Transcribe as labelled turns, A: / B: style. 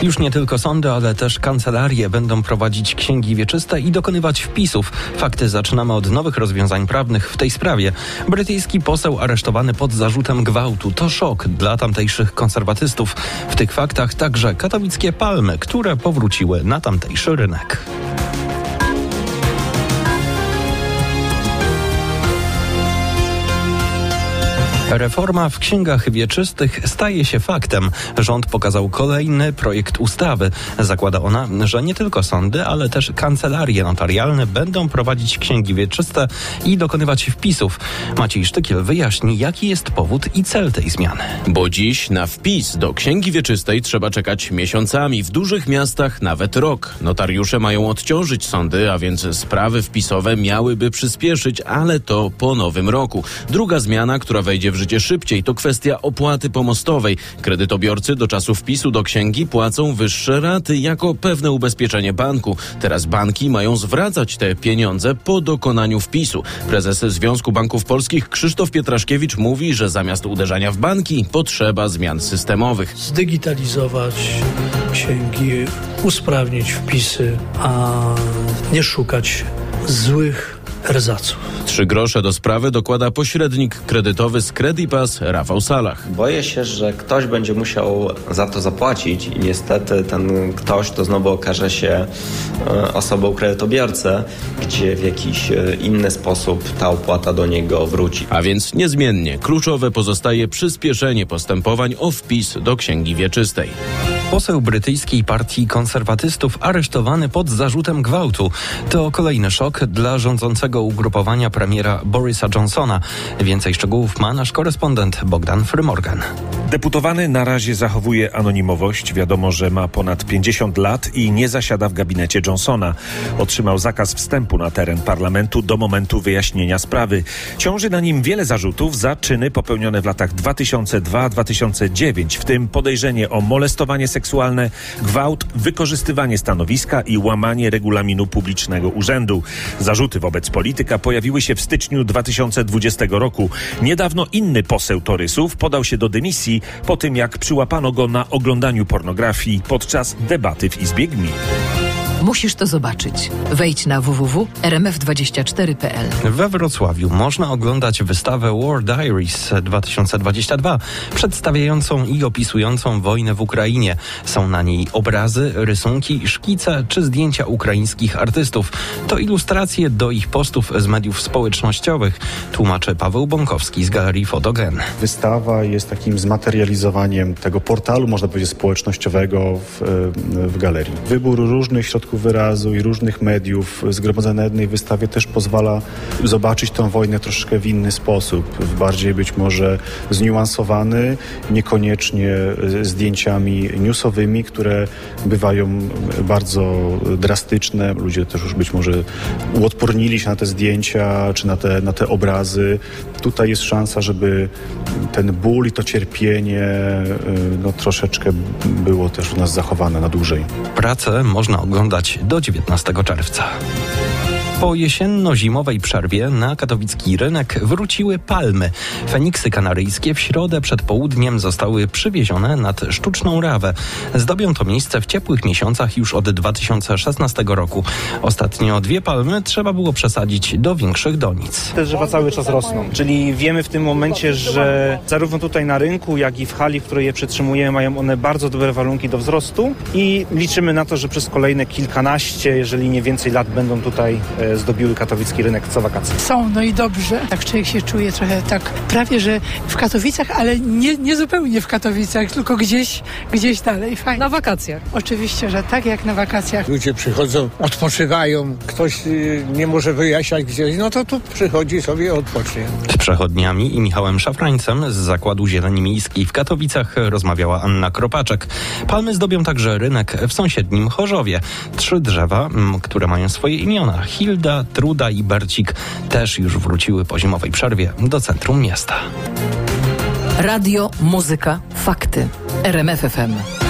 A: Już nie tylko sądy, ale też kancelarie będą prowadzić księgi wieczyste i dokonywać wpisów. Fakty zaczynamy od nowych rozwiązań prawnych w tej sprawie. Brytyjski poseł aresztowany pod zarzutem gwałtu to szok dla tamtejszych konserwatystów. W tych faktach także katowickie palmy, które powróciły na tamtejszy rynek. Reforma w księgach wieczystych staje się faktem. Rząd pokazał kolejny projekt ustawy. Zakłada ona, że nie tylko sądy, ale też kancelarie notarialne będą prowadzić księgi wieczyste i dokonywać wpisów. Maciej Sztykiel wyjaśni, jaki jest powód i cel tej zmiany.
B: Bo dziś na wpis do księgi wieczystej trzeba czekać miesiącami, w dużych miastach nawet rok. Notariusze mają odciążyć sądy, a więc sprawy wpisowe miałyby przyspieszyć, ale to po nowym roku. Druga zmiana, która wejdzie w życie szybciej, to kwestia opłaty pomostowej. Kredytobiorcy do czasu wpisu do księgi płacą wyższe raty jako pewne ubezpieczenie banku. Teraz banki mają zwracać te pieniądze po dokonaniu wpisu. Prezes Związku Banków Polskich Krzysztof Pietraszkiewicz mówi, że zamiast uderzania w banki potrzeba zmian systemowych.
C: Zdigitalizować księgi, usprawnić wpisy, a nie szukać złych erzaców.
B: 3 grosze do sprawy dokłada pośrednik kredytowy z Credipass Rafał Salach.
D: Boję się, że ktoś będzie musiał za to zapłacić i niestety ten ktoś to znowu okaże się osobą kredytobiorcy, gdzie w jakiś inny sposób ta opłata do niego wróci.
B: A więc niezmiennie kluczowe pozostaje przyspieszenie postępowań o wpis do księgi wieczystej.
A: Poseł brytyjskiej partii konserwatystów aresztowany pod zarzutem gwałtu. To kolejny szok dla rządzącego ugrupowania premiera Borisa Johnsona. Więcej szczegółów ma nasz korespondent Bogdan Frymorgan.
E: Deputowany na razie zachowuje anonimowość. Wiadomo, że ma ponad 50 lat i nie zasiada w gabinecie Johnsona. Otrzymał zakaz wstępu na teren parlamentu do momentu wyjaśnienia sprawy. Ciąży na nim wiele zarzutów za czyny popełnione w latach 2002-2009, w tym podejrzenie o molestowanie seksualne, gwałt, wykorzystywanie stanowiska i łamanie regulaminu publicznego urzędu. Zarzuty wobec polityka pojawiły się w styczniu 2020 roku. Niedawno inny poseł Torysów podał się do dymisji po tym, jak przyłapano go na oglądaniu pornografii podczas debaty w Izbie Gmin.
F: Musisz to zobaczyć. Wejdź na www.rmf24.pl.
A: We Wrocławiu można oglądać wystawę War Diaries 2022, przedstawiającą i opisującą wojnę w Ukrainie. Są na niej obrazy, rysunki, szkice czy zdjęcia ukraińskich artystów. To ilustracje do ich postów z mediów społecznościowych, tłumaczy Paweł Bąkowski z Galerii Fotogen.
G: Wystawa jest takim zmaterializowaniem tego portalu, można powiedzieć, społecznościowego w galerii. Wybór różnych środków wyrazu i różnych mediów zgromadzone na jednej wystawie też pozwala zobaczyć tę wojnę troszkę w inny sposób, w bardziej być może zniuansowany, niekoniecznie zdjęciami newsowymi, które bywają bardzo drastyczne. Ludzie też już być może uodpornili się na te zdjęcia czy na te obrazy. Tutaj jest szansa, żeby ten ból i to cierpienie troszeczkę było też u nas zachowane na dłużej.
A: Pracę można oglądać do 19 czerwca. Po jesienno-zimowej przerwie na katowicki rynek wróciły palmy. Feniksy kanaryjskie w środę przed południem zostały przywiezione nad Sztuczną Rawę. Zdobią to miejsce w ciepłych miesiącach już od 2016 roku. Ostatnio 2 palmy trzeba było przesadzić do większych donic.
H: Te drzewa cały czas rosną, czyli wiemy w tym momencie, że zarówno tutaj na rynku, jak i w hali, w której je przetrzymujemy, mają one bardzo dobre warunki do wzrostu i liczymy na to, że przez kolejne kilkanaście, jeżeli nie więcej lat będą tutaj zdobiły katowicki rynek co wakacje.
I: Są, no i dobrze. Tak człowiek się czuje trochę tak prawie, że w Katowicach, ale nie zupełnie w Katowicach, tylko gdzieś dalej. Fajnie.
F: Na wakacjach.
I: Oczywiście, że tak jak na wakacjach.
J: Ludzie przychodzą, odpoczywają, ktoś nie może wyjaśniać gdzieś, no to tu przychodzi sobie odpocznie.
A: Z przechodniami i Michałem Szafrańcem z Zakładu Zieleni Miejskiej w Katowicach rozmawiała Anna Kropaczek. Palmy zdobią także rynek w sąsiednim Chorzowie. 3 drzewa, które mają swoje imiona. Hilda, Truda i Bercik też już wróciły po zimowej przerwie do centrum miasta.
F: Radio, muzyka, fakty. RMF FM.